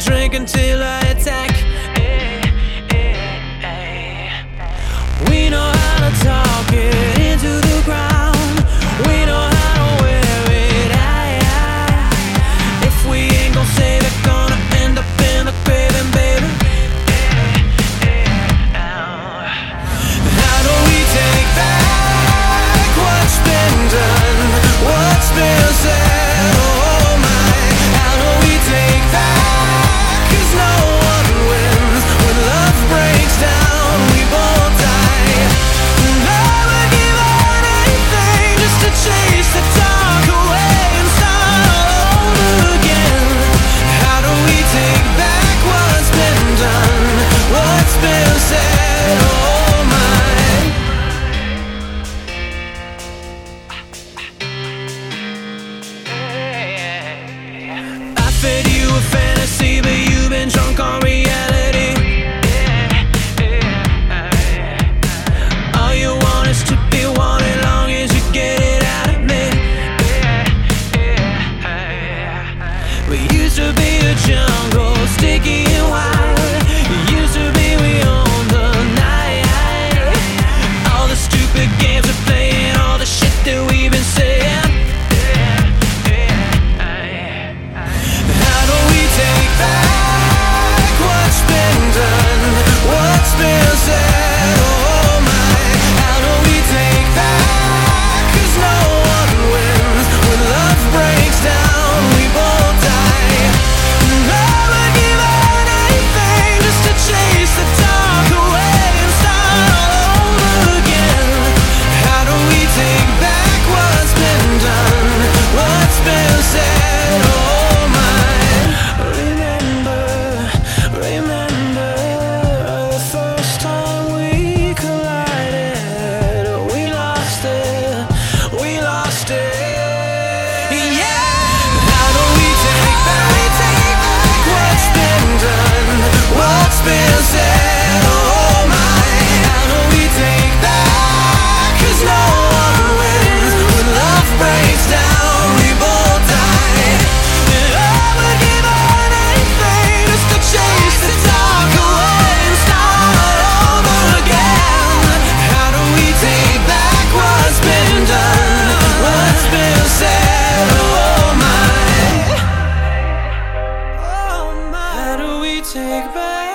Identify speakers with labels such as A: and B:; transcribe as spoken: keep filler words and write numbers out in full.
A: drink until I attack. We know how to talk it into the ground. We know how to wear it out. If we ain't gon' save it, gonna end up in the grave, and baby, how do we take back what's been done, what's been said? Oh my, how do we take back? 'Cause no one wins when love breaks down. We both die, and I would give anything just to chase the dark away and start all over again. How do we take back what's been done, what's been said? Oh my. I fed you a fantasy, but you've been drunk on reality. All you want is to be wanted, long as you get it out of me. We used to be a jungle, sticky and wild. It used to be we owned the night. All the stupid games we're playing, all the shit that we've been saying. How do we take back what's been done, what's been said? Oh my, how do we take back? 'Cause no one wins when love breaks down. We both die, and I would give anything just to chase the dark away and start all over again. How do we take back what's been done, what's been said? Oh my, remember, remember the first time we collided. We lost it, we lost it. Yeah. How do we take back what's been done, what's been said? Oh my, how do we take back? 'Cause no one wins when love breaks down. We both die, and I would give anything just to chase the dark away and start all over again. How do we take back what's been done, what's been said? Oh my, oh my, how do we take back?